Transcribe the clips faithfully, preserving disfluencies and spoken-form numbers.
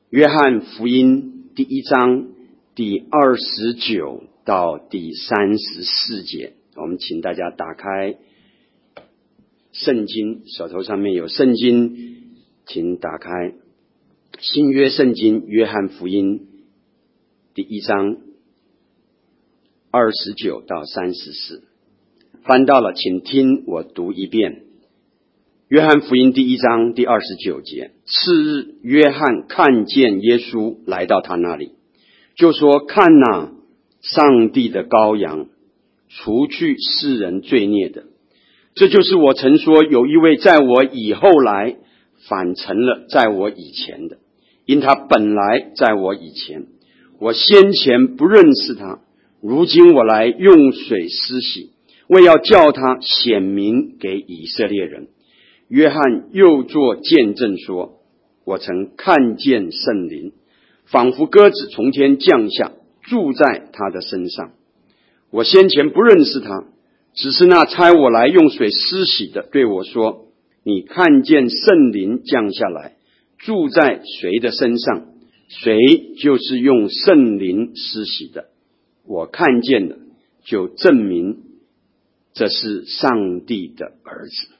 约翰福音第一章第二十九到第三十四节，我们请大家打开圣经，手头上面有圣经，请打开新约圣经约翰福音第一章二十九到三十四。翻到了，请听我读一遍。约翰福音第一章第二十九节，次日约翰看见耶稣来到他那里，就说：看哪，上帝的羔羊，除去世人罪孽的。这就是我曾说，有一位在我以后来，反成了在我以前的，因他本来在我以前，我先前不认识他，如今我来用水施洗，为要叫他显明给以色列人。约翰又作见证说：我曾看见圣灵仿佛鸽子从天降下，住在他的身上。我先前不认识他，只是那差我来用水施洗的对我说：你看见圣灵降下来，住在谁的身上，谁就是用圣灵施洗的。我看见了，就证明这是上帝的儿子。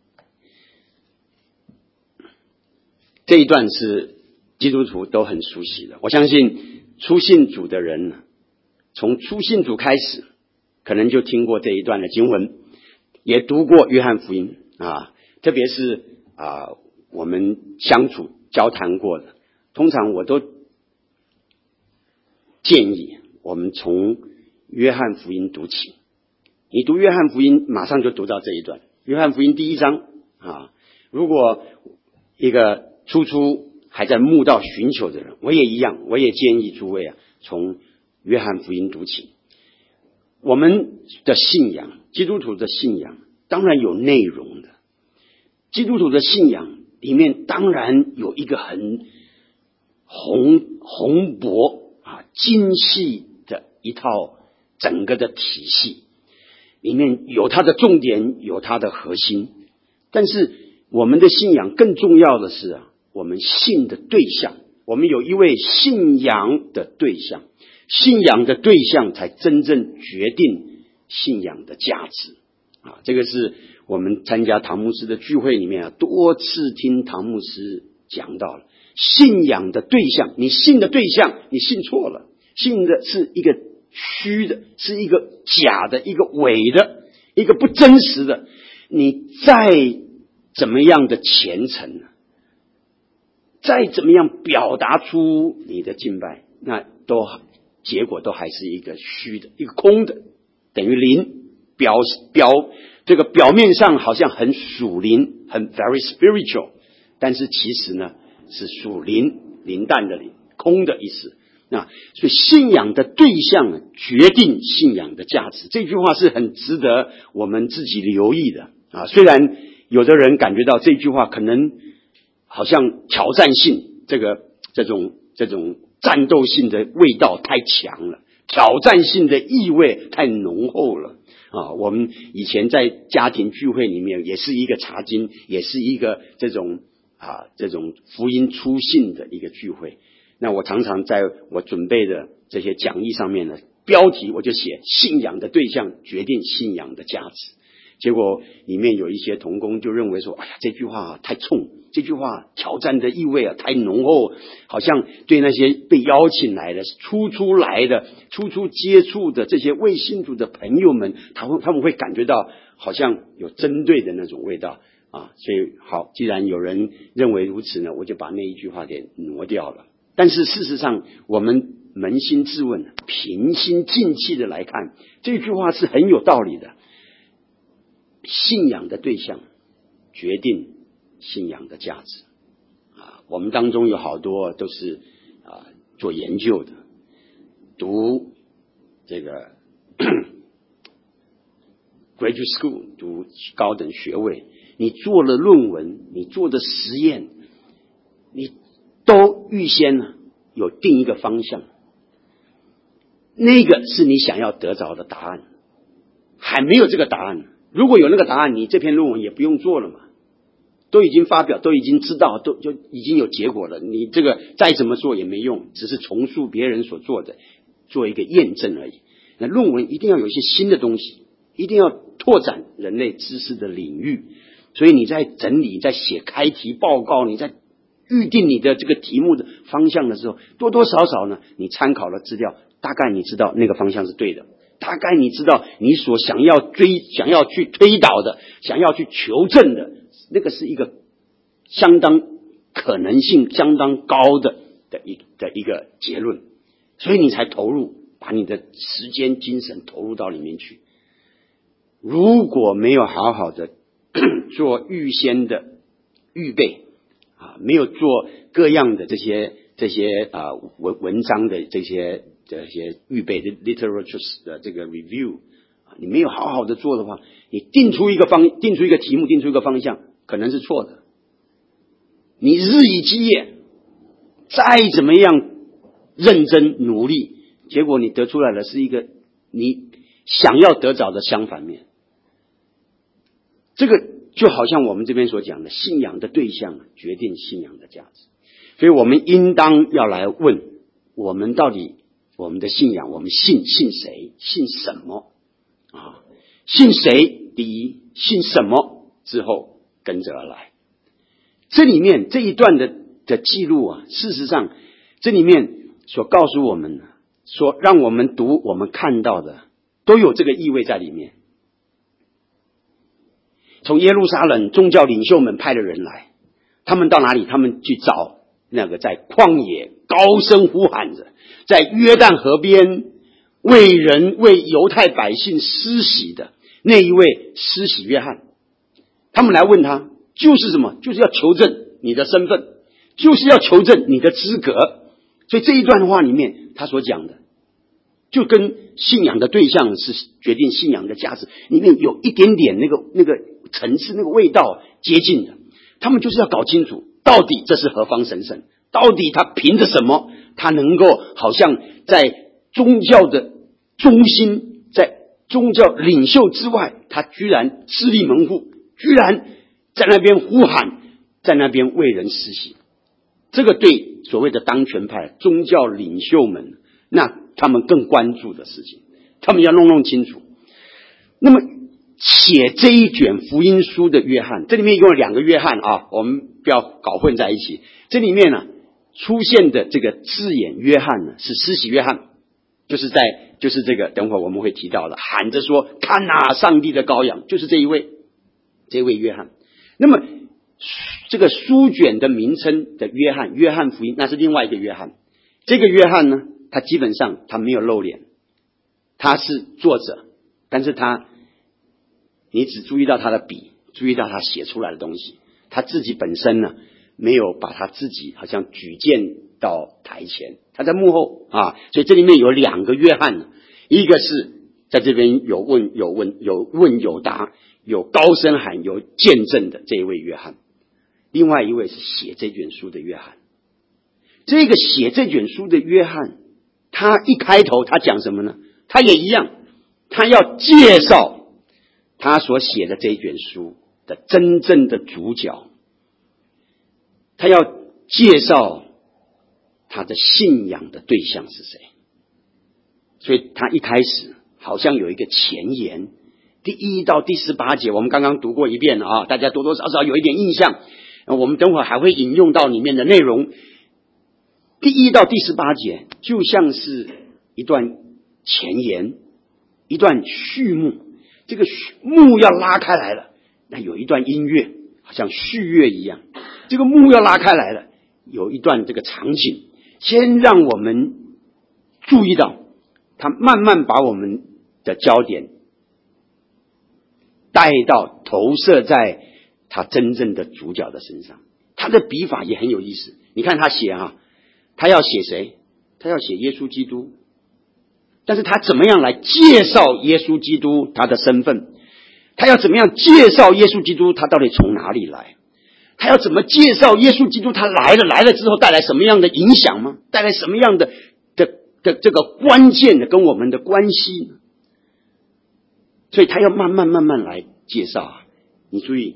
这一段是基督徒都很熟悉的，我相信初信主的人呢，从初信主开始，可能就听过这一段的经文，也读过约翰福音啊，特别是啊我们相处交谈过的，通常我都建议我们从约翰福音读起。你读约翰福音，马上就读到这一段，约翰福音第一章啊。如果一个初初还在慕道寻求的人，我也一样，我也建议诸位啊，从约翰福音读起。我们的信仰，基督徒的信仰，当然有内容的。基督徒的信仰里面当然有一个很宏宏博啊、精细的一套整个的体系，里面有它的重点，有它的核心。但是我们的信仰更重要的是啊，我们信的对象，我们有一位信仰的对象，信仰的对象才真正决定信仰的价值啊！这个是我们参加唐牧师的聚会里面啊，多次听唐牧师讲到了信仰的对象。你信的对象，你信错了，信的是一个虚的，是一个假的，一个伪的，一个不真实的。你再怎么样的虔诚呢？再怎么样表达出你的敬拜，那都结果都还是一个虚的，一个空的，等于零。表表这个表面上好像很属灵，很 very spiritual， 但是其实呢是属灵，灵淡的灵，空的意思。那所以信仰的对象决定信仰的价值，这句话是很值得我们自己留意的啊。虽然有的人感觉到这句话可能好像挑战性，这个这种这种战斗性的味道太强了，挑战性的意味太浓厚了啊。我们以前在家庭聚会里面也是一个查经，也是一个这种啊这种福音初信的一个聚会。那我常常在我准备的这些讲义上面呢，标题我就写信仰的对象决定信仰的价值。结果里面有一些同工就认为说，哎呀，这句话啊太冲，这句话挑战的意味啊太浓厚，好像对那些被邀请来的、初出来的、初初接触的这些未信主的朋友们，他们他们会感觉到好像有针对的那种味道啊。所以好，既然有人认为如此呢，我就把那一句话给挪掉了。但是事实上，我们扪心自问，平心静气的来看，这句话是很有道理的。信仰的对象决定信仰的价值啊！我们当中有好多都是啊做研究的，读这个graduate school， 读高等学位，你做了论文，你做的实验，你都预先呢有定一个方向，那个是你想要得着的答案，还没有这个答案。如果有那个答案，你这篇论文也不用做了嘛。 都已经发表，都已经知道，都就已经有结果了。你这个再怎么做也没用，只是重述别人所做的，做一个验证而已。那论文一定要有一些新的东西，一定要拓展人类知识的领域。所以你在整理、在写开题报告、你在预定你的这个题目的方向的时候，多多少少呢，你参考了资料，大概你知道那个方向是对的，大概你知道你所想要追、想要去推导的、想要去求证的，那个是一个相当可能性相当高的的一的一个结论，所以你才投入，把你的时间、精神投入到里面去。如果没有好好的做预先的预备啊，没有做各样的这些这些啊文文章的这些这些预备的 literature 的这个 review 啊，你没有好好的做的话，你定出一个方定出一个题目，定出一个方向，可能是错的。你日以继夜，再怎么样认真努力，结果你得出来的是一个你想要得着的相反面。这个就好像我们这边所讲的，信仰的对象决定信仰的价值。所以我们应当要来问，我们到底我们的信仰，我们信信谁，信什么啊？信谁第一，信什么之后跟着而来。这里面这一段的的记录啊，事实上这里面所告诉我们，所让我们读我们看到的都有这个意味在里面。从耶路撒冷宗教领袖们派的人来，他们到哪里？他们去找那个在旷野高声呼喊着，在约旦河边为人为犹太百姓施洗的那一位施洗约翰。他们来问他，就是什么？就是要求证你的身份，就是要求证你的资格。所以这一段话里面他所讲的，就跟信仰的对象是决定信仰的价值里面有一点点那个那个层次、那个味道接近的。他们就是要搞清楚，到底这是何方神圣，到底他凭着什么，他能够好像在宗教的中心，在宗教领袖之外，他居然势力门户，居然在那边呼喊，在那边为人施洗。这个对所谓的当权派宗教领袖们，那他们更关注的事情，他们要弄弄清楚。那么写这一卷福音书的约翰，这里面一共有两个约翰啊，我们不要搞混在一起。这里面呢出现的这个字眼约翰呢，是施洗约翰，就是在就是这个等会我们会提到的，喊着说看哪，上帝的羔羊，就是这一位这位约翰。那么这个书卷的名称的约翰，约翰福音，那是另外一个约翰。这个约翰呢，他基本上他没有露脸，他是作者，但是他你只注意到他的笔，注意到他写出来的东西，他自己本身呢没有把他自己好像举荐到台前，他在幕后啊。所以这里面有两个约翰，一个是在这边有问有问有问有答，有高声喊有见证的这一位约翰，另外一位是写这卷书的约翰。这个写这卷书的约翰，他一开头他讲什么呢？他也一样，他要介绍他所写的这卷书的真正的主角，他要介绍他的信仰的对象是谁。所以他一开始好像有一个前言，第一到第十八节我们刚刚读过一遍啊，大家多多少少有一点印象，我们等会儿还会引用到里面的内容。第一到第十八节就像是一段前言，一段序幕，这个幕要拉开来了，那有一段音乐好像序乐一样，这个幕要拉开来了，有一段这个场景，先让我们注意到他慢慢把我们的焦点带到投射在他真正的主角的身上。他的笔法也很有意思，你看他写啊，他要写谁？他要写耶稣基督，但是他怎么样来介绍耶稣基督他的身份？他要怎么样介绍耶稣基督他到底从哪里来？他要怎么介绍耶稣基督他来了来了之后带来什么样的影响吗？带来什么样的的的这个关键的跟我们的关系呢？所以他要慢慢慢慢来介绍啊。你注意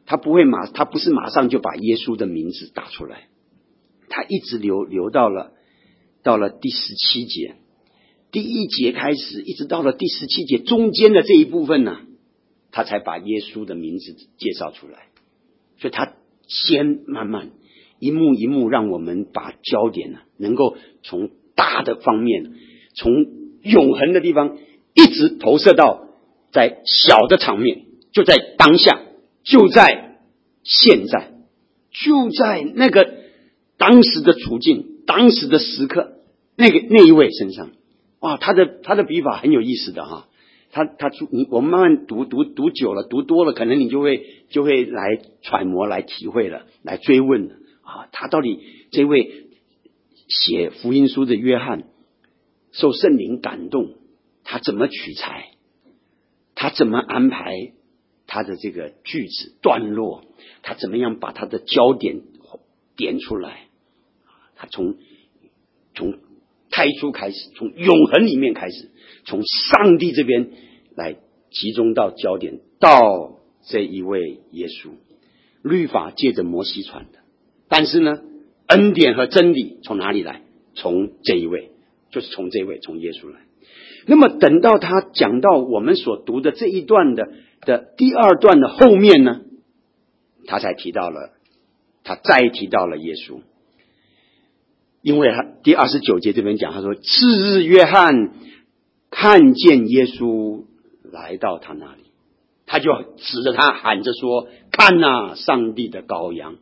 他不会马，他不是马上就把耶稣的名字打出来，他一直留留到了到了第十七节，第一节开始，一直到了第十七节中间的这一部分呢、啊，他才把耶稣的名字介绍出来。所以他先慢慢一幕一幕，让我们把焦点呢、啊，能够从大的方面，从永恒的地方，一直投射到在小的场面，就在当下，就在现在，就在那个当时的处境，当时的时刻，那个那一位身上。哇，他的他的笔法很有意思的哈。他他你我们慢慢读读读久了，读多了，可能你就会就会来揣摩、来体会了，来追问了啊。他到底这位写福音书的约翰，受圣灵感动，他怎么取材？他怎么安排他的这个句子段落？他怎么样把他的焦点点出来？他从从太初开始，从永恒里面开始，从上帝这边来集中到焦点，到这一位耶稣。律法借着摩西传的，但是呢，恩典和真理从哪里来？从这一位，就是从这一位，从耶稣来。那么等到他讲到我们所读的这一段的的第二段的后面呢，他才提到了，他再提到了耶稣。因为他第二十九节这边讲，他说次日约翰看见耶稣来到他那里，他就指着他喊着说，看哪，上帝的羔羊，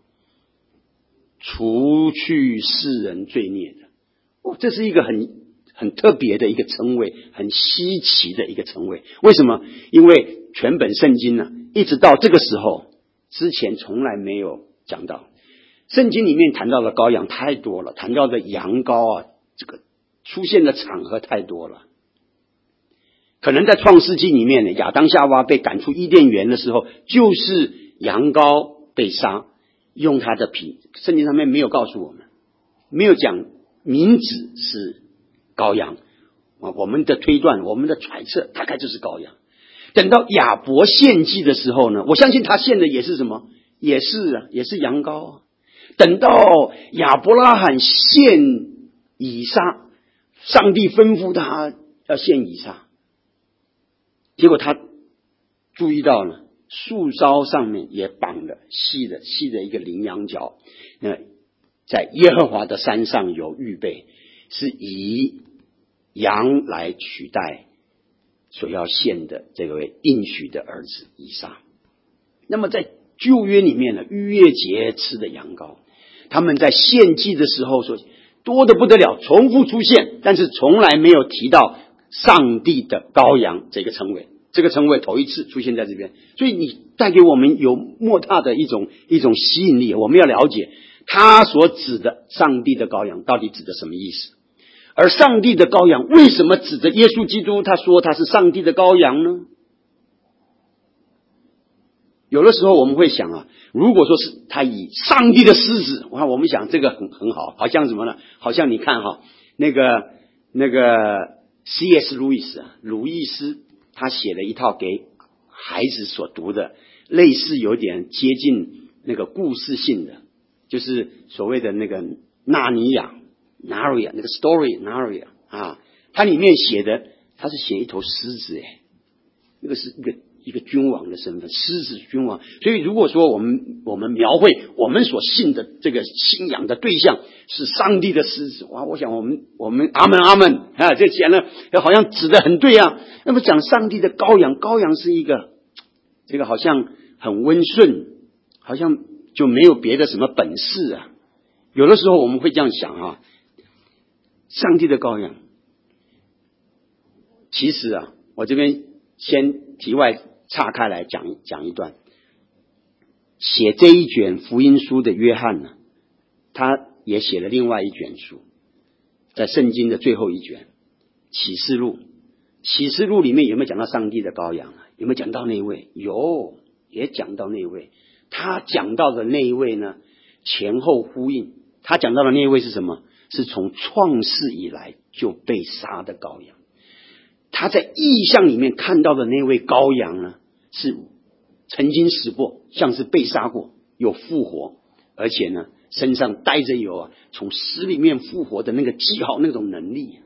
除去世人罪孽的。哦，这是一个很很特别的一个称谓，很稀奇的一个称谓。为什么？因为全本圣经呢、啊，一直到这个时候之前从来没有讲到。圣经里面谈到的羔羊太多了，谈到的羊羔啊，这个出现的场合太多了。可能在创世纪里面呢，亚当夏娃被赶出伊甸园的时候，就是羊羔被杀，用他的皮。圣经上面没有告诉我们，没有讲名字是羔羊啊，我们的推断，我们的揣测，大概就是羔羊。等到亚伯献祭的时候呢，我相信他献的也是什么？也是啊，也是羊羔啊。等到亚伯拉罕献以撒，上帝吩咐他要献以撒，结果他注意到了树梢上面也绑了细的细的一个羚羊角，那在耶和华的山上有预备，是以羊来取代所要献的这位应许的儿子以撒。那么在旧约里面呢，逾越节吃的羊羔，他们在献祭的时候说多得不得了，重复出现，但是从来没有提到上帝的羔羊这个称谓，这个称谓头一次出现在这边。所以你带给我们有莫大的一种一种吸引力，我们要了解他所指的上帝的羔羊到底指的什么意思，而上帝的羔羊为什么指着耶稣基督，他说他是上帝的羔羊呢？有的时候我们会想啊，如果说是他以上帝的狮子，哇，我们想这个很很好，好像什么呢？好像你看哈，那个那个 C S 路易斯啊，鲁易斯他写了一套给孩子所读的，类似有点接近那个故事性的，就是所谓的那个纳尼亚 Narnia 那个 story Narnia 啊，它里面写的，他是写一头狮子诶，那个是一个。一个君王的身份，狮子君王。所以如果说我们我们描绘我们所信的这个信仰的对象是上帝的狮子，哇，我想我们我们阿门阿门啊，这讲了好像指得很对啊。那么讲上帝的羔羊，羔羊是一个这个好像很温顺，好像就没有别的什么本事啊。有的时候我们会这样想啊，上帝的羔羊，其实啊，我这边先题外岔开来讲讲一段。写这一卷福音书的约翰呢，他也写了另外一卷书，在圣经的最后一卷启示录。启示录里面有没有讲到上帝的羔羊啊？有没有讲到那一位？有，也讲到那一位。他讲到的那一位呢，前后呼应。他讲到的那一位是什么？是从创世以来就被杀的羔羊。他在异象里面看到的那位羔羊呢，是曾经死过，像是被杀过，又复活，而且呢，身上带着有啊从死里面复活的那个记号，那种能力。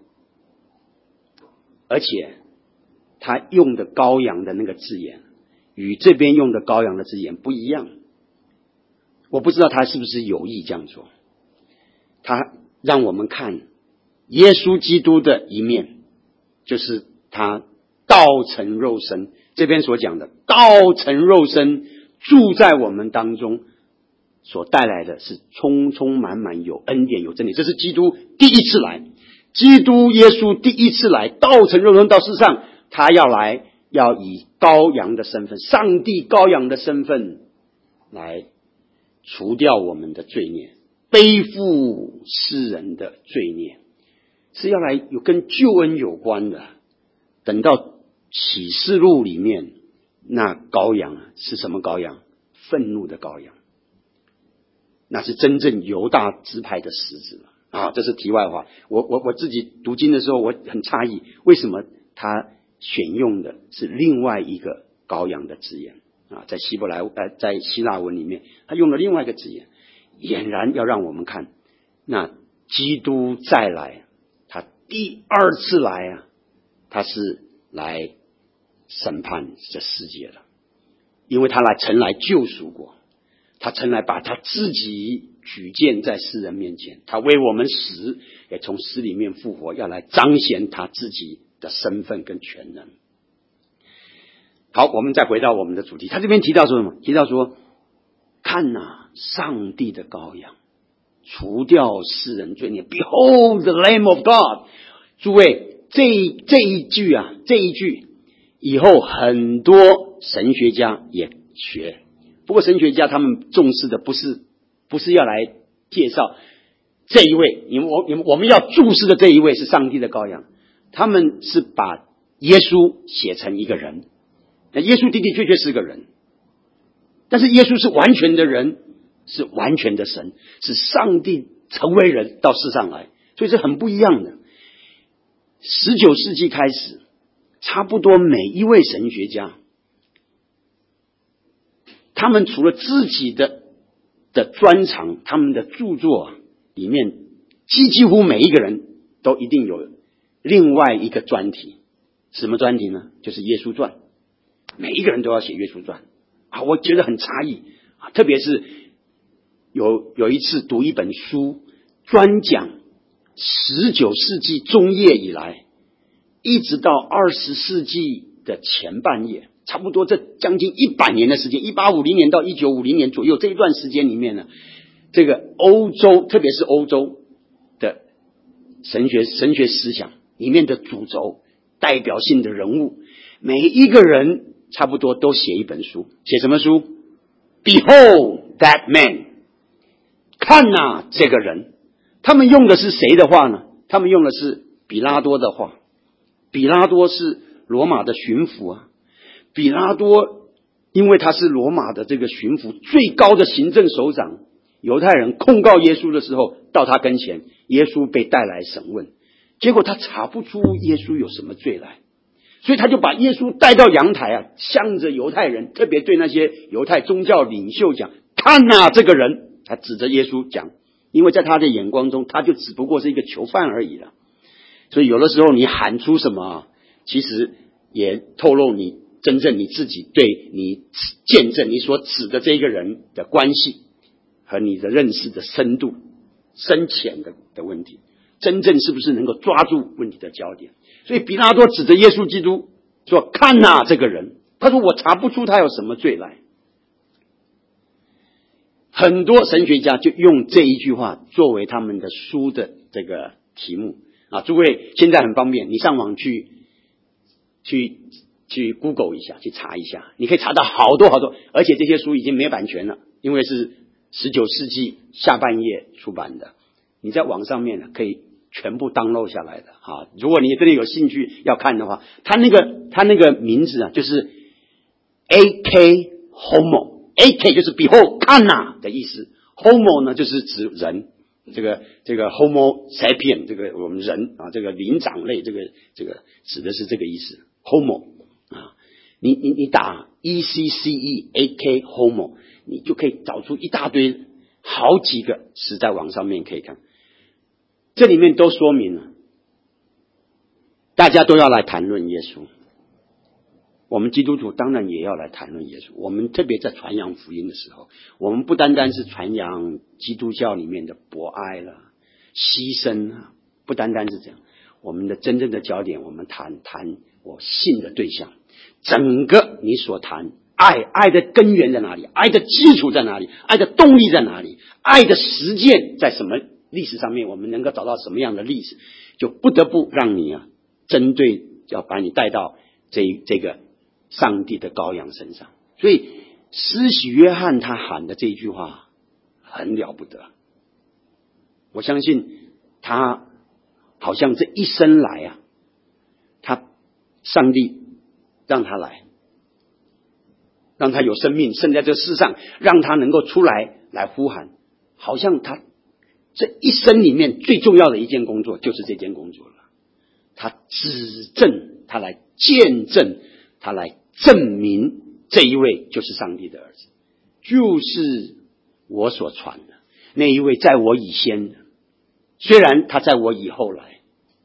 而且他用的羔羊的那个字眼，与这边用的羔羊的字眼不一样。我不知道他是不是有意这样做。他让我们看耶稣基督的一面，就是他道成肉身，这边所讲的道成肉身住在我们当中，所带来的是充充满满有恩典有真理。这是基督第一次来，基督耶稣第一次来，道成肉身到世上，他要来，要以羔羊的身份，上帝羔羊的身份来除掉我们的罪孽，背负世人的罪孽，是要来有跟救恩有关的。等到启示录里面，那羔羊啊是什么羔羊？愤怒的羔羊，那是真正犹大支派的狮子啊！这是题外话。我我我自己读经的时候，我很诧异，为什么他选用的是另外一个羔羊的字眼啊？在希伯来呃，在希腊文里面，他用了另外一个字眼，俨然要让我们看，那基督再来，他第二次来啊，他是来审判这世界的，因为他来曾来救赎过，他曾来把他自己举荐在世人面前，他为我们死，也从死里面复活，要来彰显他自己的身份跟全能。好，我们再回到我们的主题，他这边提到说什么？提到说，看哪、啊，上帝的羔羊，除掉世人罪孽 ，Behold the Lamb of God。诸位，这这一句啊，这一句以后很多神学家也学，不过神学家他们重视的不是不是要来介绍这一位，你们我你们我们要注视的这一位是上帝的羔羊，他们是把耶稣写成一个人。那耶稣的的确确是个人，但是耶稣是完全的人，是完全的神，是上帝成为人到世上来，所以是很不一样的。十九世纪开始，差不多每一位神学家，他们除了自己的的专长，他们的著作里面，几几乎每一个人都一定有另外一个专题。什么专题呢？就是耶稣传。每一个人都要写耶稣传啊，我觉得很诧异啊，特别是有有一次读一本书，专讲十九世纪中叶以来，一直到二十世纪的前半叶，差不多这将近一百年的时间，一八五零年到一九五零年左右这一段时间里面呢，这个欧洲，特别是欧洲的神学神学思想里面的主轴、代表性的人物，每一个人差不多都写一本书，写什么书 ？Behold that man， 看啊，这个人。他们用的是谁的话呢？他们用的是比拉多的话。比拉多是罗马的巡抚啊，比拉多因为他是罗马的这个巡抚，最高的行政首长。犹太人控告耶稣的时候，到他跟前，耶稣被带来审问，结果他查不出耶稣有什么罪来，所以他就把耶稣带到阳台啊，向着犹太人，特别对那些犹太宗教领袖讲：看啊，这个人，他指着耶稣讲。因为在他的眼光中，他就只不过是一个囚犯而已了。所以有的时候你喊出什么，其实也透露你真正你自己对你见证你所指的这个人的关系和你的认识的深度、深浅的的问题，真正是不是能够抓住问题的焦点。所以比拉多指着耶稣基督说：看啊，这个人，他说我查不出他有什么罪来。很多神学家就用这一句话作为他们的书的这个题目啊，诸位现在很方便，你上网去去去 Google 一下，去查一下，你可以查到好多好多，而且这些书已经没有版权了，因为是十九世纪下半叶出版的，你在网上面呢可以全部 download 下来的啊。如果你真的有兴趣要看的话，他那个他那个名字啊，就是 A K Homo。A K 就是 behold 看呐、啊、的意思 ，Homo 呢就是指人，这个这个 Homo sapien 这个我们人啊，这个灵长类，这个这个指的是这个意思 ，Homo 啊。 你你你打 E C C E A K homo， 你就可以找出一大堆好几个词在网上面可以看，这里面都说明了，大家都要来谈论耶稣。我们基督徒当然也要来谈论耶稣。我们特别在传扬福音的时候，我们不单单是传扬基督教里面的博爱了、牺牲啊，不单单是这样。我们的真正的焦点，我们谈谈我信的对象。整个你所谈爱，爱的根源在哪里？爱的基础在哪里？爱的动力在哪里？爱的实践在什么历史上面？我们能够找到什么样的历史？就不得不让你啊，针对要把你带到这这个上帝的羔羊身上。所以施洗约翰他喊的这一句话很了不得，我相信他好像这一生来啊，他上帝让他来，让他有生命，生在这世上，让他能够出来来呼喊，好像他这一生里面最重要的一件工作就是这件工作了。他指证，他来见证，他来证明这一位就是上帝的儿子，就是我所传的那一位在我以先的，虽然他在我以后来，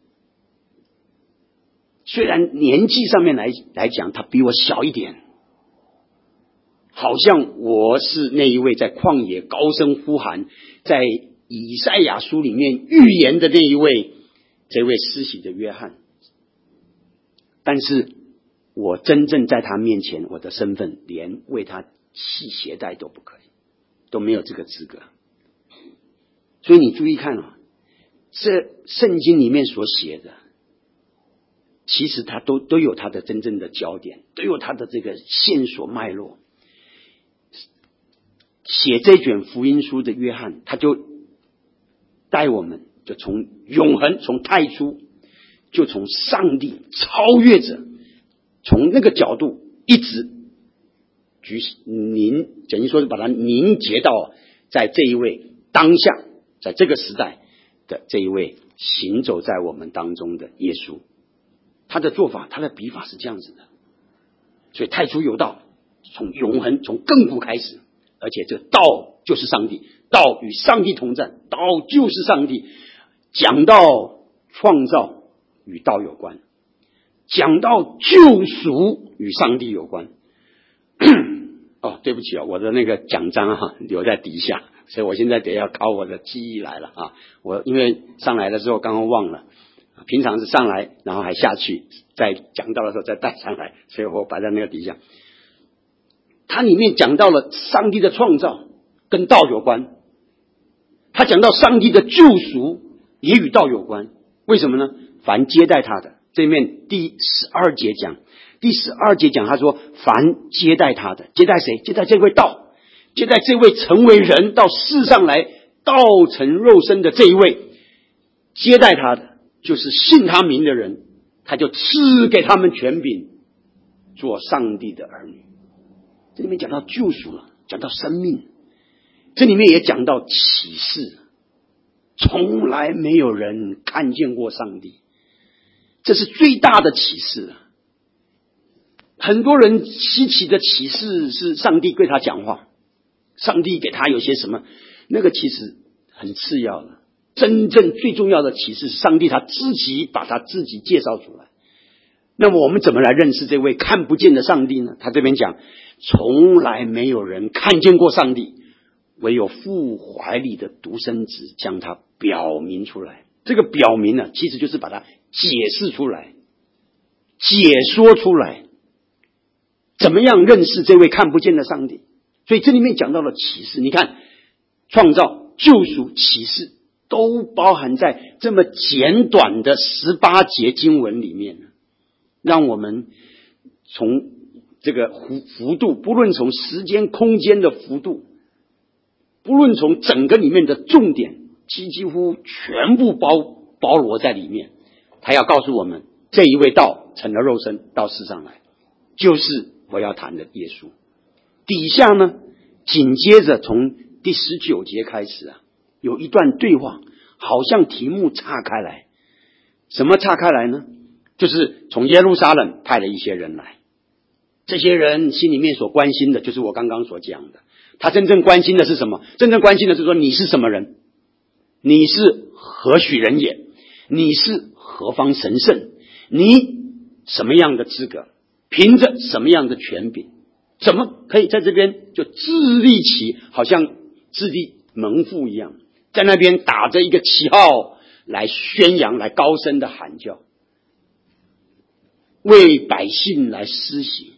虽然年纪上面来来讲他比我小一点，好像我是那一位在旷野高声呼喊，在以赛亚书里面预言的那一位，这位施洗的约翰，但是我真正在他面前，我的身份连为他系鞋带都不可以，都没有这个资格。所以你注意看啊，这圣经里面所写的，其实它都都有它的真正的焦点，都有它的这个线索脉络。写这卷福音书的约翰，他就带我们就从永恒，从太初，就从上帝超越者，从那个角度一直举凝，等于说是把它凝结到在这一位当下，在这个时代的这一位行走在我们当中的耶稣。他的做法，他的笔法是这样子的。所以太初有道，从永恒，从亘古开始，而且这道就是上帝，道与上帝同在，道就是上帝。讲到创造与道有关，讲到救赎与上帝有关。哦，对不起啊，我的那个奖章啊留在底下，所以我现在得要考我的记忆来了啊。我因为上来的时候刚刚忘了，平常是上来然后还下去，再讲到的时候再带上来，所以我摆在那个底下。它里面讲到了上帝的创造跟道有关，他讲到上帝的救赎也与道有关。为什么呢？凡接待他的，这面第十二节讲，第十二节讲他说，凡接待他的，接待谁？接待这位道，接待这位成为人到世上来道成肉身的这一位，接待他的就是信他名的人，他就赐给他们权柄做上帝的儿女。这里面讲到救赎了，讲到生命，这里面也讲到启示，从来没有人看见过上帝，这是最大的启示。很多人稀奇的启示是上帝对他讲话，上帝给他有些什么，那个其实很次要的。真正最重要的启示是上帝他自己把他自己介绍出来。那么我们怎么来认识这位看不见的上帝呢？他这边讲，从来没有人看见过上帝，唯有父怀里的独生子将他表明出来。这个表明呢，其实就是把它解释出来，解说出来，怎么样认识这位看不见的上帝。所以这里面讲到了启示，你看创造、救赎、启示都包含在这么简短的十八节经文里面，让我们从这个幅度，不论从时间空间的幅度，不论从整个里面的重点，几几乎全部包包罗在里面。他要告诉我们，这一位道成了肉身到世上来，就是我要谈的耶稣。底下呢，紧接着从第十九节开始啊，有一段对话，好像题目岔开来。什么岔开来呢？就是从耶路撒冷派了一些人来， 这些人心里面所关心的就是我刚刚所讲的，他真正关心的是什么？真正关心的是说你是什么人，你是何许人也，你是何方神圣，你什么样的资格，凭着什么样的权柄，怎么可以在这边就自立起好像自立门户一样，在那边打着一个旗号来宣扬，来高声的喊叫，为百姓来施洗。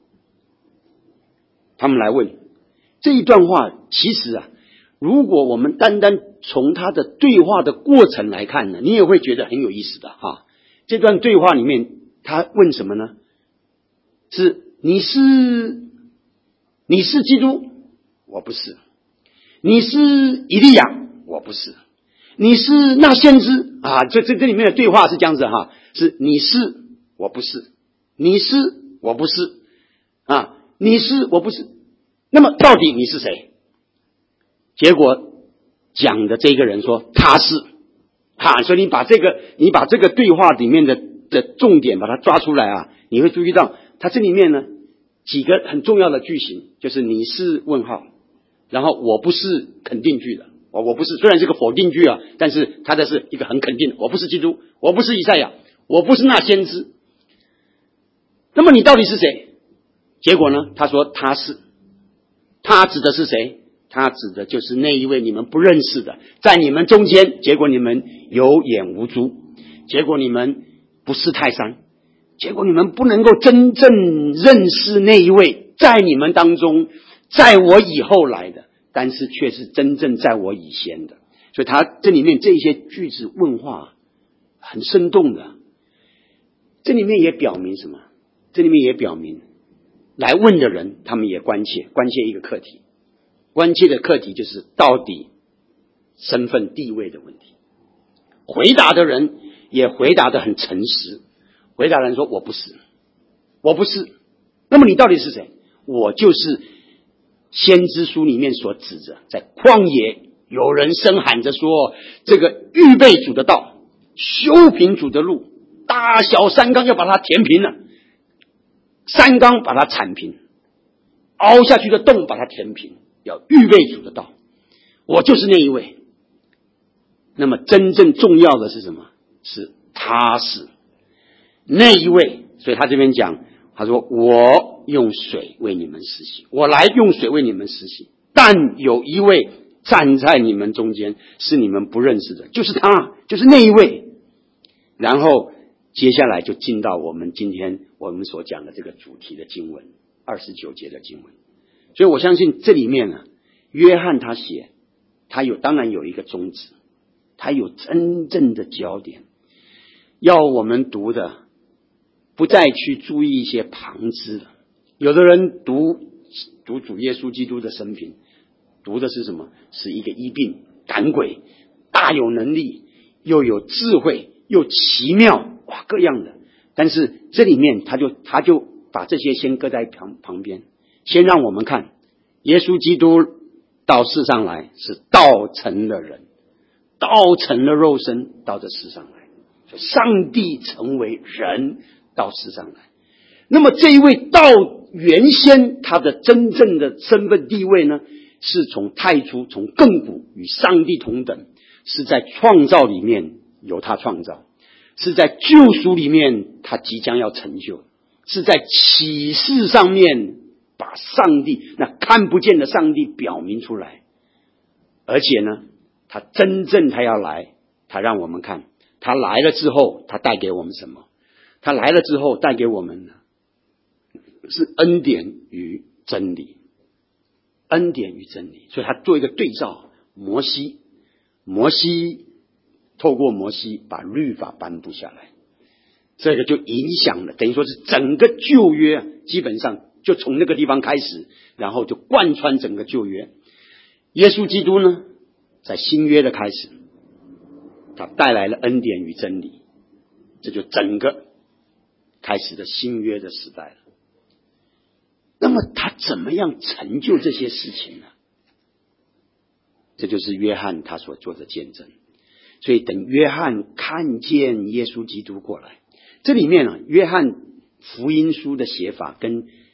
他们来问这一段话，其实啊，如果我们单单从他的对话的过程来看呢，你也会觉得很有意思的哈。这段对话里面，他问什么呢？是你是你是基督，我不是；你是以利亚，我不是；你是那先知啊。这这这里面的对话是这样子哈，是你是我不是，你是我不是啊，你是我不是。那么到底你是谁？结果讲的这个人说他是哈，所以你把这个你把这个对话里面的的重点把它抓出来啊，你会注意到它这里面呢几个很重要的句型，就是你是问号，然后我不是肯定句的，我我不是虽然是个否定句啊，但是它的是一个很肯定的，我不是基督，我不是以赛亚，我不是那先知。那么你到底是谁？结果呢，他说他是，他指的是谁？他指的就是那一位你们不认识的，在你们中间，结果你们有眼无珠，结果你们不识泰山，结果你们不能够真正认识那一位在你们当中，在我以后来的，但是却是真正在我以前的。所以他这里面这些句子问话很生动的，这里面也表明什么？这里面也表明来问的人他们也关切关切一个课题，关切的课题就是到底身份地位的问题。回答的人也回答得很诚实，回答人说我不是，我不是。那么你到底是谁？我就是先知书里面所指着，在旷野有人声喊着说，这个预备主的道，修平主的路，大小山冈要把它填平了，山冈把它铲平，凹下去的洞把它填平，要预备主的道。我就是那一位。那么真正重要的是什么？是他是那一位。所以他这边讲，他说我用水为你们施洗，我来用水为你们施洗，但有一位站在你们中间，是你们不认识的，就是他，就是那一位。然后接下来就进到我们今天我们所讲的这个主题的经文，二十九节的经文。所以我相信这里面呢，约翰他写，他有当然有一个宗旨，他有真正的焦点，要我们读的不再去注意一些旁支的。有的人读读主耶稣基督的生平，读的是什么？是一个医病赶鬼，大有能力，又有智慧，又奇妙，哇，各样的。但是这里面他就他就把这些先搁在旁旁边，先让我们看耶稣基督到世上来是道成了人，道成了肉身到这世上来，所以上帝成为人到世上来。那么这一位道原先他的真正的身份地位呢，是从太初从亘古与上帝同等，是在创造里面由他创造，是在救赎里面他即将要成就，是在启示上面把上帝那看不见的上帝表明出来。而且呢，他真正他要来，他让我们看，他来了之后他带给我们什么？他来了之后带给我们呢，是恩典与真理，恩典与真理。所以他做一个对照，摩西摩西透过摩西把律法颁布下来，这个就影响了，等于说是整个旧约基本上就从那个地方开始，然后就贯穿整个旧约。耶稣基督呢，在新约的开始，他带来了恩典与真理，这就整个开始的新约的时代了。那么他怎么样成就这些事情呢？这就是约翰他所做的见证。所以等约翰看见耶稣基督过来，这里面啊，约翰福音书的写法跟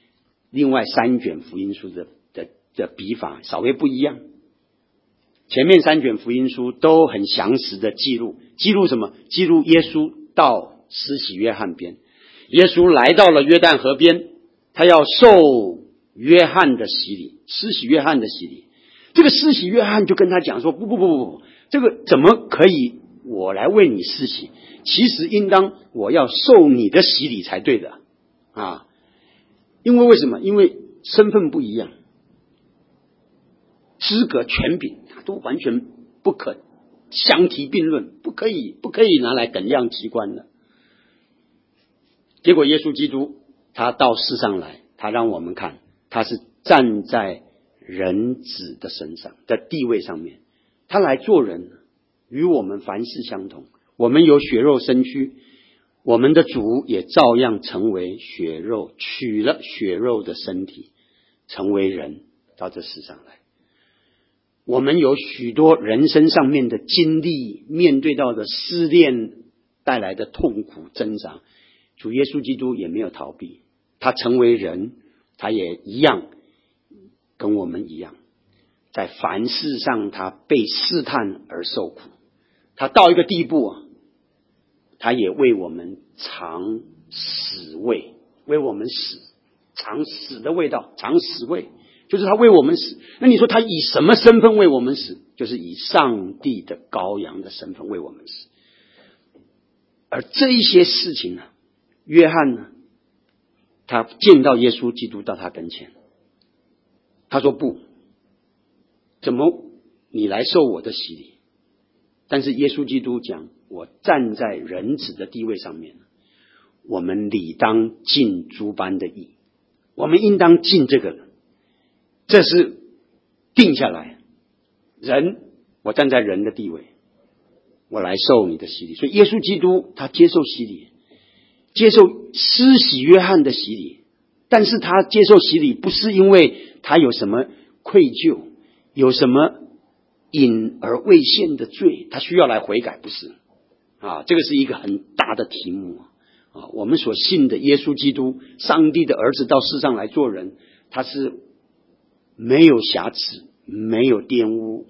另外三卷福音书的的的笔法稍微不一样。前面三卷福音书都很详实的记录，记录什么？记录耶稣到施洗约翰边，耶稣来到了约旦河边，他要受约翰的洗礼，施洗约翰的洗礼。这个施洗约翰就跟他讲说，不不不不不，这个怎么可以我来为你施洗？其实应当我要受你的洗礼才对的啊！因为为什么？因为身份不一样，资格权柄都完全不可相提并论，不可以不可以拿来等量齐观的。结果耶稣基督他到世上来，他让我们看他是站在人子的身上的地位上面，他来做人，与我们凡事相同。我们有血肉身躯，我们的主也照样成为血肉，取了血肉的身体，成为人到这世上来。我们有许多人生上面的经历，面对到的试炼带来的痛苦挣扎，主耶稣基督也没有逃避，他成为人，他也一样跟我们一样，在凡事上他被试探而受苦。他到一个地步啊，他也为我们尝死味，为我们死，尝死的味道，尝死味，就是他为我们死。那你说他以什么身份为我们死？就是以上帝的羔羊的身份为我们死。而这一些事情呢，约翰呢，他见到耶稣基督到他跟前，他说不，怎么你来受我的洗礼？但是耶稣基督讲，我站在人子的地位上面，我们理当尽诸般的义，我们应当尽这个，这是定下来。人，我站在人的地位，我来受你的洗礼。所以耶稣基督他接受洗礼，接受施洗约翰的洗礼，但是他接受洗礼不是因为他有什么愧疚，有什么隐而未现的罪，他需要来悔改，不是啊？这个是一个很大的题目啊！我们所信的耶稣基督，上帝的儿子到世上来做人，他是没有瑕疵，没有玷污，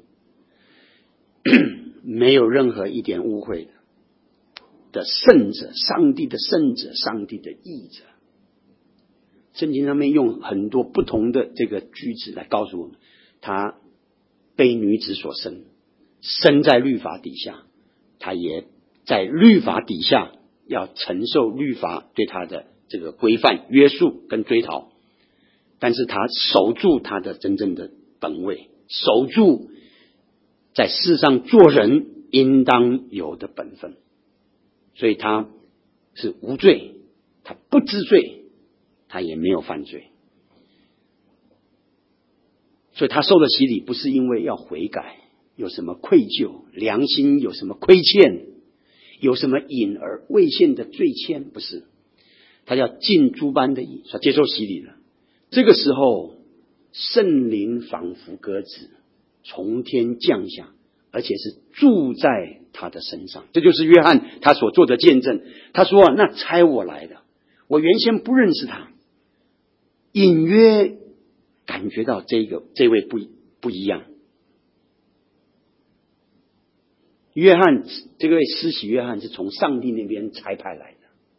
没有任何一点污秽的的圣者，上帝的圣者，上帝的义者。圣经上面用很多不同的这个句子来告诉我们，他被女子所生，生在律法底下，他也在律法底下要承受律法对他的这个规范、约束跟追讨，但是他守住他的真正的本位，守住在世上做人应当有的本分，所以他是无罪，他不知罪，他也没有犯罪。所以他受了洗礼，不是因为要悔改，有什么愧疚，良心有什么亏欠，有什么隐而未现的罪愆，不是。他要尽诸般的义，他接受洗礼了。这个时候，圣灵仿佛鸽子从天降下，而且是住在他的身上。这就是约翰他所做的见证。他说啊，那差我来的，我原先不认识他，隐约感觉到这个这位不不一样。约翰这位施洗约翰是从上帝那边差派来的，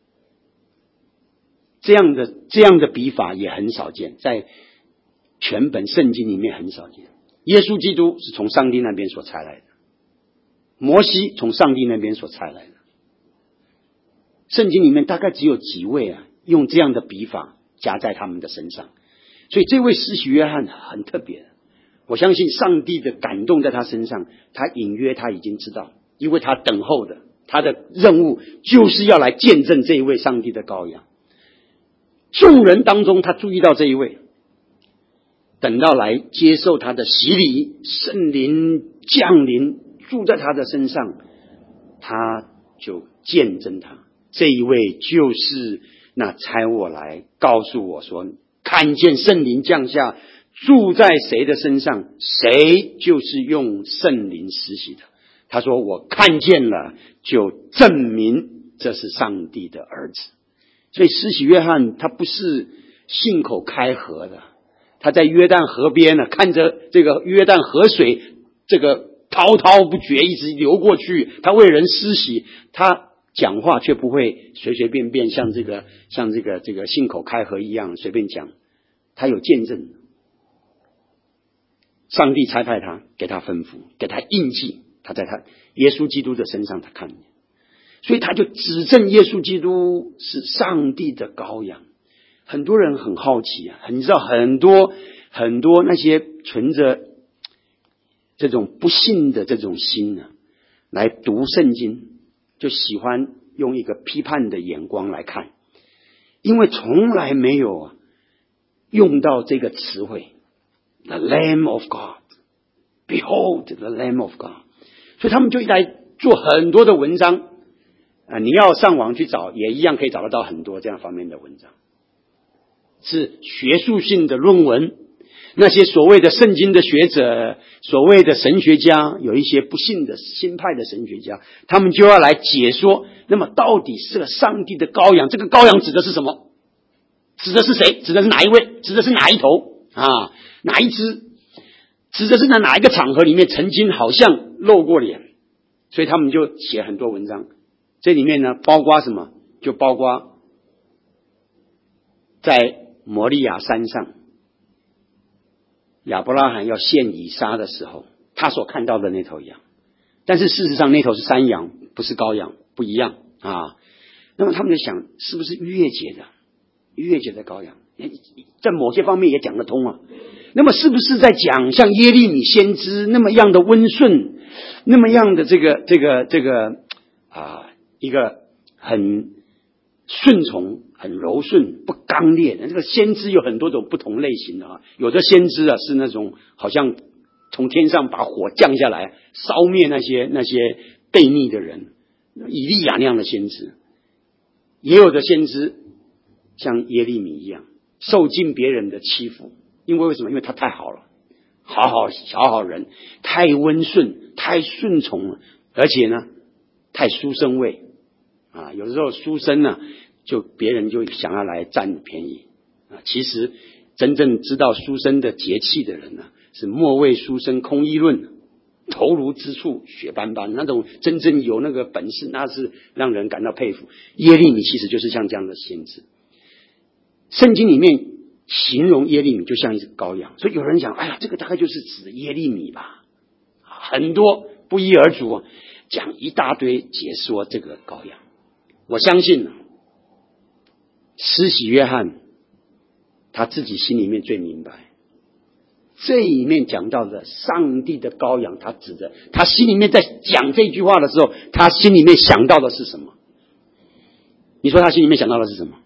这样的这样的笔法也很少见，在全本圣经里面很少见。耶稣基督是从上帝那边所差来的，摩西从上帝那边所差来的。圣经里面大概只有几位啊，用这样的笔法加在他们的身上。所以这位施洗约翰很特别，我相信上帝的感动在他身上，他隐约他已经知道，因为他等候的，他的任务就是要来见证这一位上帝的羔羊。众人当中他注意到这一位，等到来接受他的洗礼，圣灵降临住在他的身上，他就见证他，这一位就是那差我来告诉我说，看见圣灵降下住在谁的身上，谁就是用圣灵施洗的。他说我看见了，就证明这是上帝的儿子。所以施洗约翰他不是信口开河的，他在约旦河边呢，看着这个约旦河水这个滔滔不绝一直流过去，他为人施洗，他讲话却不会随随便便像这个像这个这个信口开河一样随便讲，他有见证，上帝差派他，给他吩咐，给他印记，他在他耶稣基督的身上他看见，所以他就指证耶稣基督是上帝的羔羊。很多人很好奇啊，你知道很多很多那些存着这种不信的这种心呢、啊，来读圣经，就喜欢用一个批判的眼光来看，因为从来没有啊用到这个词汇 The Lamb of God Behold the Lamb of God， 所以他们就来做很多的文章啊，你要上网去找也一样可以找得到很多这样方面的文章，是学术性的论文。那些所谓的圣经的学者，所谓的神学家，有一些不信的新派的神学家，他们就要来解说，那么到底是个上帝的羔羊，这个羔羊指的是什么？指的是谁？指的是哪一位？指的是哪一头啊？哪一只？指的是在哪一个场合里面曾经好像露过脸？所以他们就写很多文章，这里面呢包括什么？就包括在摩利亚山上亚伯拉罕要献以撒的时候，他所看到的那头羊，但是事实上那头是山羊，不是羔羊，不一样啊。那么他们就想，是不是逾越节的逾越节的羔羊，在某些方面也讲得通啊。那么是不是在讲像耶利米先知那么样的温顺，那么样的这个这个这个啊一个很顺从、很柔顺、不刚烈的？这个先知有很多种不同类型的啊，有的先知啊是那种好像从天上把火降下来，烧灭那些那些悖逆的人，以利亚那样的先知；也有的先知像耶利米一样，受尽别人的欺负，因为为什么？因为他太好了，好好好好人，太温顺，太顺从了，而且呢，太书生味。啊，有的时候书生呢，就别人就想要来占便宜啊。其实真正知道书生的节气的人呢，是莫谓书生空议论，头颅之处血斑斑，那种真正有那个本事，那是让人感到佩服。耶利米其实就是像这样的先知，圣经里面形容耶利米就像一只羔羊，所以有人想，哎呀，这个大概就是指耶利米吧？很多不一而足啊，讲一大堆解说这个羔羊。我相信呢，施洗约翰他自己心里面最明白，这里面讲到的上帝的羔羊，他指的他心里面在讲这句话的时候，他心里面想到的是什么？你说他心里面想到的是什么？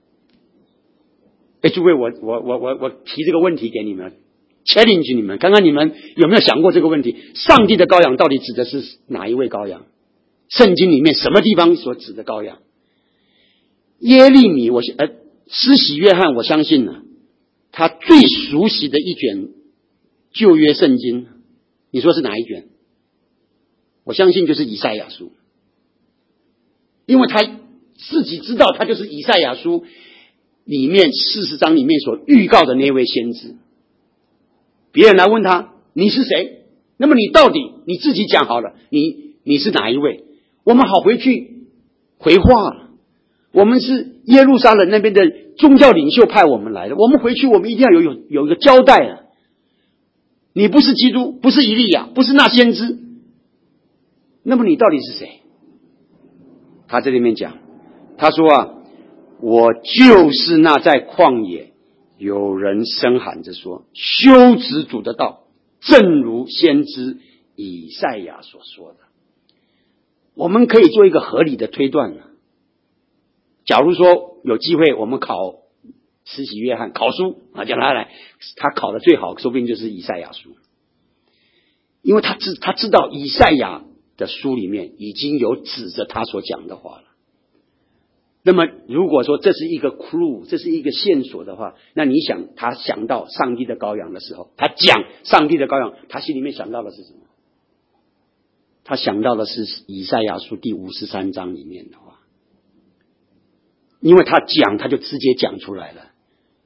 哎，诸位，我我我我我提这个问题给你们 ，challenge 你们，看看你们有没有想过这个问题？上帝的羔羊到底指的是哪一位羔羊？圣经里面什么地方所指的羔羊？耶利米，我呃，施洗约翰，我相信呢，他最熟悉的一卷旧约圣经，你说是哪一卷？我相信就是以赛亚书，因为他自己知道，他就是以赛亚书里面四十章里面所预告的那位先知。别人来问他你是谁，那么你到底你自己讲好了，你你是哪一位？我们好回去回话了。我们是耶路撒冷那边的宗教领袖派我们来的，我们回去我们一定要有有有一个交代了。你不是基督，不是以利亚，不是那先知，那么你到底是谁？他这里面讲，他说啊，我就是那在旷野有人声喊着说修直主的道，正如先知以赛亚所说的。我们可以做一个合理的推断了。假如说有机会我们考施洗约翰考书啊，讲他来，他考的最好说不定就是以赛亚书，因为他知他知道以赛亚的书里面已经有指着他所讲的话了。那么如果说这是一个 clue， 这是一个线索的话，那你想他想到上帝的羔羊的时候，他讲上帝的羔羊，他心里面想到的是什么？他想到的是以赛亚书第五十三章里面的话，因为他讲他就直接讲出来了，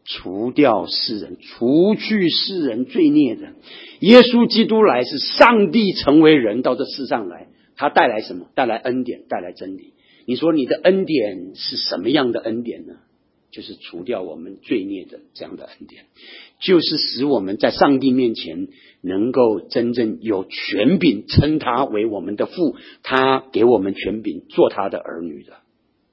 除掉世人，除去世人罪孽的。耶稣基督来是上帝成为人到这世上来，他带来什么？带来恩典，带来真理。你说你的恩典是什么样的恩典呢？就是除掉我们罪孽的这样的恩典，就是使我们在上帝面前能够真正有权柄称他为我们的父，他给我们权柄做他的儿女的。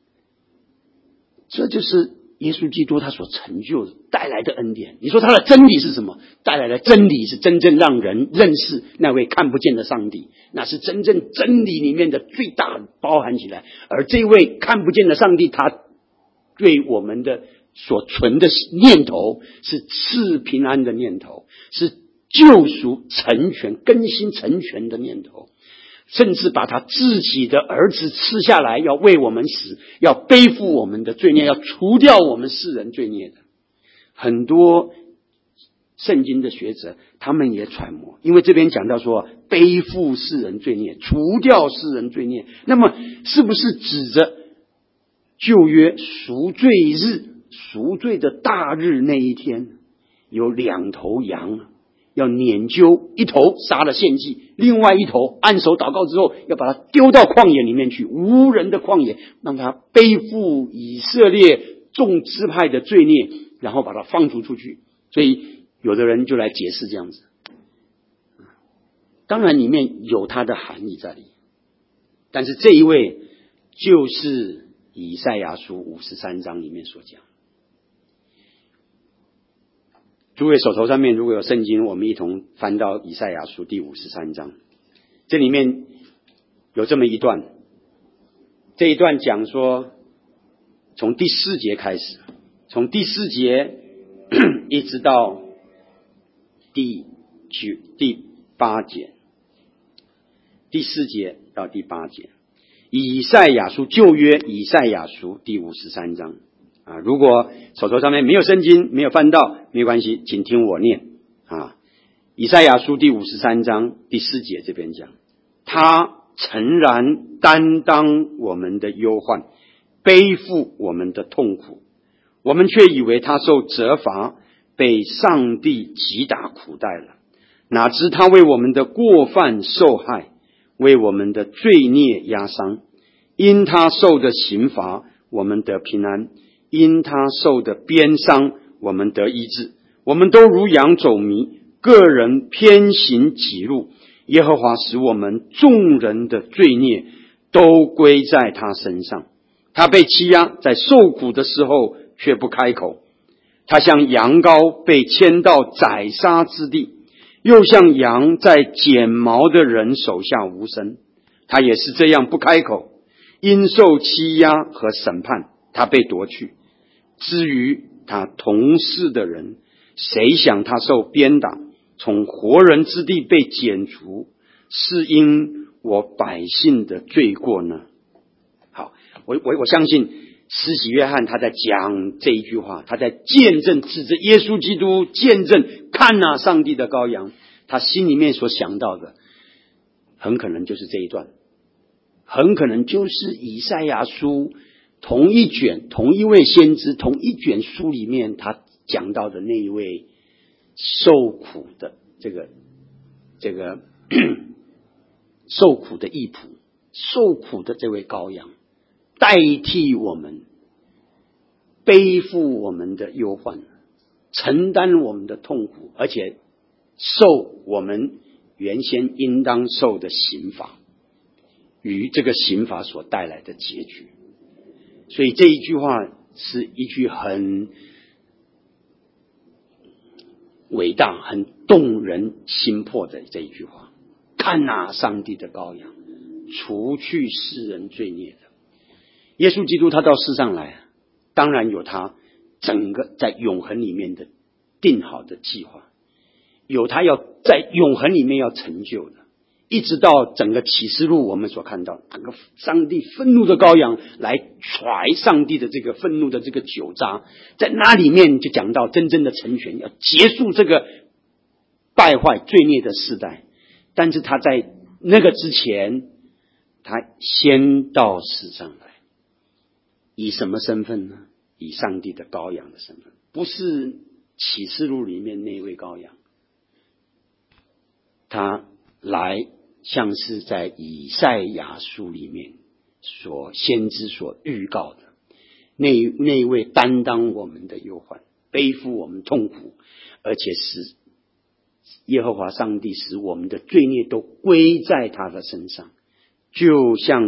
这就是耶稣基督他所成就带来的恩典。你说他的真理是什么？带来的真理是真正让人认识那位看不见的上帝，那是真正真理里面的最大包含起来。而这位看不见的上帝，他对我们的所存的念头是赐平安的念头，是救赎成全更新成全的念头，甚至把他自己的儿子赐下来，要为我们死，要背负我们的罪孽，要除掉我们世人罪孽的。很多圣经的学者他们也揣摩，因为这边讲到说背负世人罪孽，除掉世人罪孽，那么是不是指着旧约赎罪日，赎罪的大日那一天，有两头羊要撵揪，一头杀了献祭，另外一头按手祷告之后要把它丢到旷野里面去，无人的旷野，让他背负以色列众支派的罪孽，然后把它放逐出去。所以有的人就来解释这样子，当然里面有它的含义在里，但是这一位就是以赛亚书五十三章里面所讲。诸位手头上面如果有圣经，我们一同翻到以赛亚书第五十三章，这里面有这么一段，这一段讲说从第四节开始，从第四节一直到第九第八节，第四节到第八节，以赛亚书旧约以赛亚书第五十三章啊，如果手头上面没有圣经，没有翻到，没关系，请听我念啊。以赛亚书第五十三章第四节这边讲，他诚然担当我们的忧患，背负我们的痛苦，我们却以为他受责罚，被上帝击打苦待了。哪知他为我们的过犯受害，为我们的罪孽压伤。因他受的刑罚，我们得平安；因他受的鞭伤，我们得医治。我们都如羊走迷，个人偏行己路。耶和华使我们众人的罪孽都归在他身上。他被欺压，在受苦的时候却不开口。他像羊羔被牵到宰杀之地，又像羊在剪毛的人手下无声。他也是这样不开口，因受欺压和审判，他被夺去。至于他同事的人，谁想他受鞭打，从活人之地被剪除，是因我百姓的罪过呢？好，我我我相信施洗约翰他在讲这一句话，他在见证，指着耶稣基督见证，看啊，上帝的羔羊，他心里面所想到的很可能就是这一段，很可能就是以赛亚书同一卷同一位先知同一卷书里面他讲到的那一位受苦的这个这个受苦的义仆，受苦的这位羔羊，代替我们背负我们的忧患，承担我们的痛苦，而且受我们原先应当受的刑罚，与这个刑罚所带来的结局。所以这一句话是一句很伟大很动人心魄的这一句话。看啊，上帝的羔羊，除去世人罪孽的。耶稣基督他到世上来，当然有他整个在永恒里面的定好的计划，有他要在永恒里面要成就的，一直到整个启示录我们所看到整个上帝愤怒的羔羊来揣上帝的这个愤怒的这个酒渣，在那里面就讲到真正的成全，要结束这个败坏罪孽的世代。但是他在那个之前，他先到世上来，以什么身份呢？以上帝的羔羊的身份。 不是启示录里面那位羔羊，他来像是在以赛亚书里面所先知所预告的那那位担当我们的忧患，背负我们痛苦，而且使耶和华上帝使我们的罪孽都归在他的身上。就像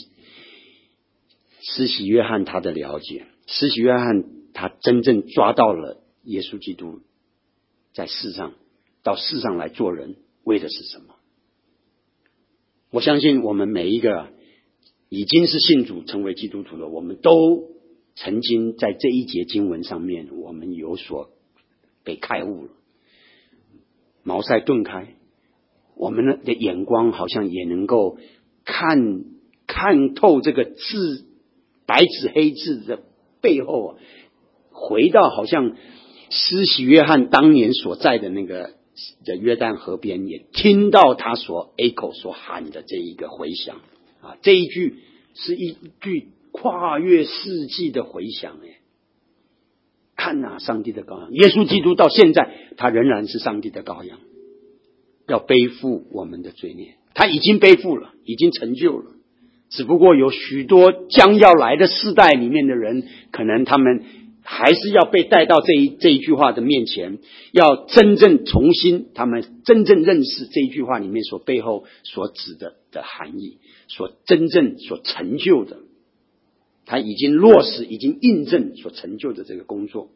施洗约翰他的了解，施洗约翰他真正抓到了耶稣基督在世上到世上来做人为的是什么。我相信我们每一个已经是信主成为基督徒了，我们都曾经在这一节经文上面我们有所被开悟了，茅塞顿开，我们的眼光好像也能够看看透这个字白纸黑字的背后啊，回到好像施洗约翰当年所在的那个的约旦河边，也听到他所 echo 所喊的这一个回响啊，这一句是一句跨越世纪的回响哎，看啊，上帝的羔羊，耶稣基督到现在他仍然是上帝的羔羊，要背负我们的罪孽，他已经背负了，已经成就了，只不过有许多将要来的世代里面的人，可能他们还是要被带到这一这一句话的面前，要真正重新他们真正认识这一句话里面所背后所指的的含义，所真正所成就的，他已经落实已经印证所成就的这个工作，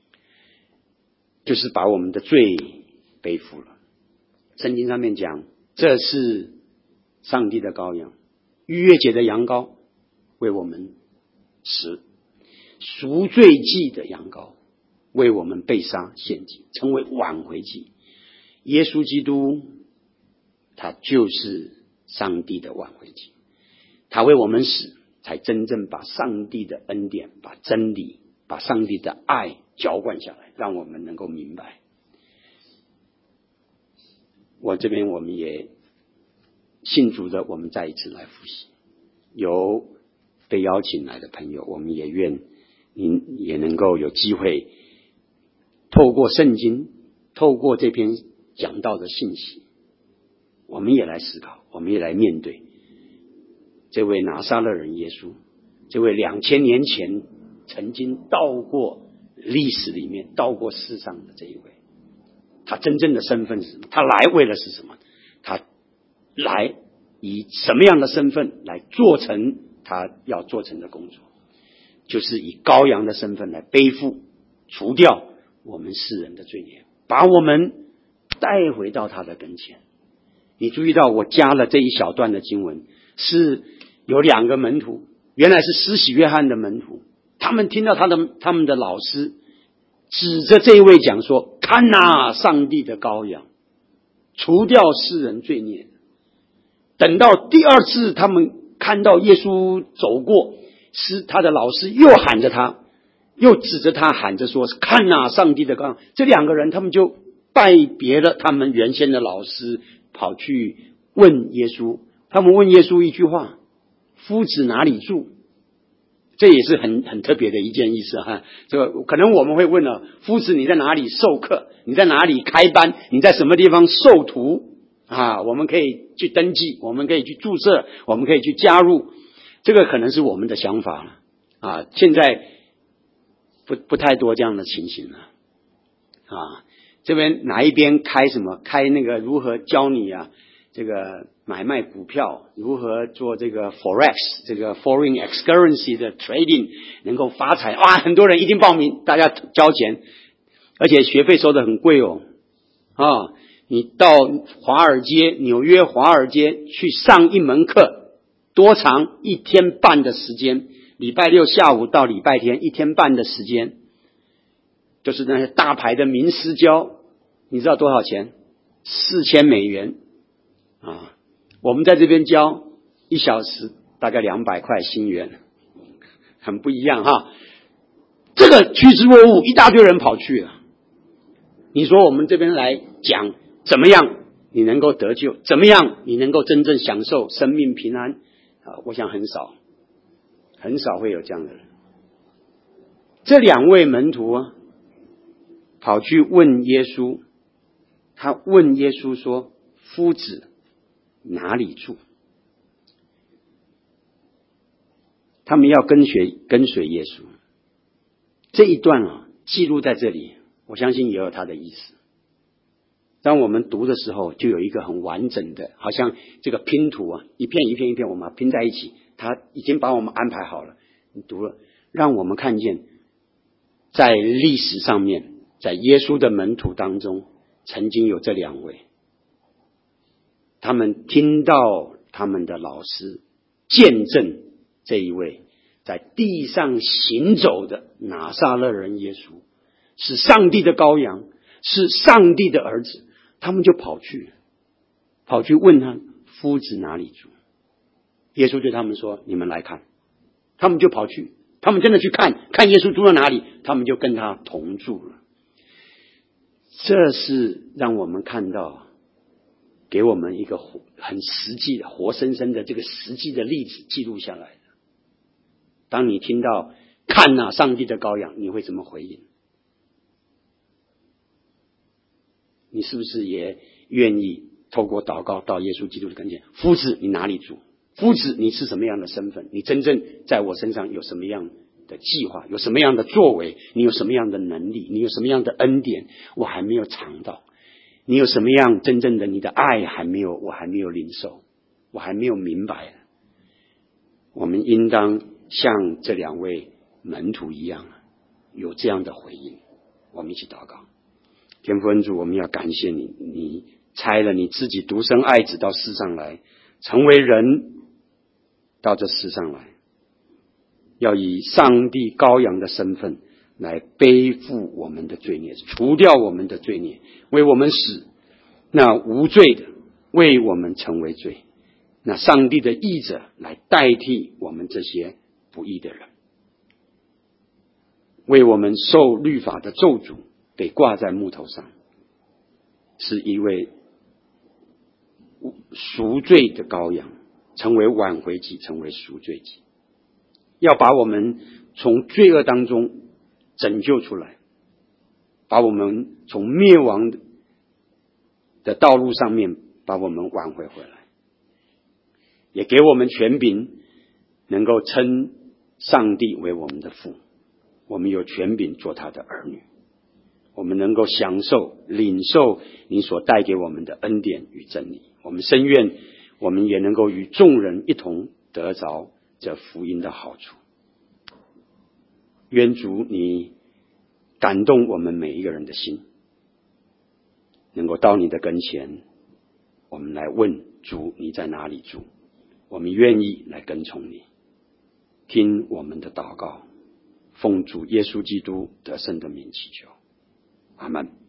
就是把我们的罪背负了。圣经上面讲，这是上帝的羔羊，逾越节的羊羔为我们死，赎罪祭的羊羔为我们被杀献祭，成为挽回祭。耶稣基督他就是上帝的挽回祭，他为我们死，才真正把上帝的恩典，把真理，把上帝的爱浇灌下来，让我们能够明白。我这边我们也信主的，我们再一次来复习，有被邀请来的朋友，我们也愿您也能够有机会透过圣经，透过这篇讲道的信息，我们也来思考，我们也来面对这位拿撒勒人耶稣，这位两千年前曾经到过历史里面到过世上的这一位，他真正的身份是什么？他来为了是什么？他来以什么样的身份来做成他要做成的工作？就是以羔羊的身份来背负除掉我们世人的罪孽，把我们带回到他的跟前。你注意到我加了这一小段的经文，是有两个门徒，原来是施洗约翰的门徒，他们听到他的他们的老师指着这一位讲说，看哪，上帝的羔羊，除掉世人罪孽。等到第二次他们看到耶稣走过，是他的老师又喊着他，又指着他喊着说，看哪，上帝的羔羊。这两个人他们就拜别了他们原先的老师，跑去问耶稣。他们问耶稣一句话，夫子哪里住？这也是很很特别的一件意思哈。这个可能我们会问了，夫子你在哪里授课？你在哪里开班？你在什么地方授徒啊？我们可以去登记，我们可以去注册，我们可以去加入。这个可能是我们的想法了啊。现在不不太多这样的情形了啊。这边哪一边开什么？开那个如何教你啊？这个买卖股票，如何做这个 Forex 这个 Foreign Currency 的 Trading 能够发财，哇，很多人一定报名，大家交钱，而且学费收得很贵哦啊！你到华尔街，纽约华尔街去上一门课，多长？一天半的时间，礼拜六下午到礼拜天一天半的时间，就是那些大牌的名师教，你知道多少钱？四千美元啊！我们在这边教一小时大概两百块新元，很不一样哈。这个趋之若鹜，一大堆人跑去了。你说我们这边来讲怎么样你能够得救，怎么样你能够真正享受生命平安啊？我想很少，很少会有这样的人。这两位门徒啊， 跑去问耶稣，他问耶稣说：“夫子哪里住？”他们要跟随跟随耶稣。这一段啊，记录在这里，我相信也有他的意思。当我们读的时候，就有一个很完整的，好像这个拼图啊，一片一片一片，我们拼在一起，他已经把我们安排好了。你读了，让我们看见，在历史上面，在耶稣的门徒当中，曾经有这两位，他们听到他们的老师见证这一位在地上行走的拿撒勒人耶稣是上帝的羔羊，是上帝的儿子，他们就跑去跑去问他夫子哪里住。耶稣对他们说：“你们来看。”他们就跑去，他们真的去看看耶稣住在哪里，他们就跟他同住了。这是让我们看到，给我们一个很实际的活生生的这个实际的例子记录下来的。当你听到看哪上帝的羔羊，你会怎么回应？你是不是也愿意透过祷告到耶稣基督的跟前？夫子你哪里住？夫子你是什么样的身份？你真正在我身上有什么样的计划？有什么样的作为？你有什么样的能力？你有什么样的恩典我还没有尝到？你有什么样真正的你的爱还没有，我还没有领受，我还没有明白。我们应当像这两位门徒一样，有这样的回应。我们一起祷告。天父恩主，我们要感谢你，你差了你自己独生爱子到世上来，成为人，到这世上来，要以上帝羔羊的身份来背负我们的罪孽，除掉我们的罪孽，为我们死，那无罪的为我们成为罪，那上帝的义者来代替我们这些不义的人，为我们受律法的咒诅给挂在木头上，是一位赎罪的羔羊，成为挽回祭，成为赎罪祭，要把我们从罪恶当中拯救出来，把我们从灭亡的道路上面把我们挽回回来，也给我们权柄，能够称上帝为我们的父，我们有权柄做他的儿女，我们能够享受领受你所带给我们的恩典与真理。我们深愿我们也能够与众人一同得着这福音的好处。愿主你感动我们每一个人的心，能够到你的跟前，我们来问主你在哪里住，我们愿意来跟从你。听我们的祷告，奉主耶稣基督得胜的名祈求，阿们。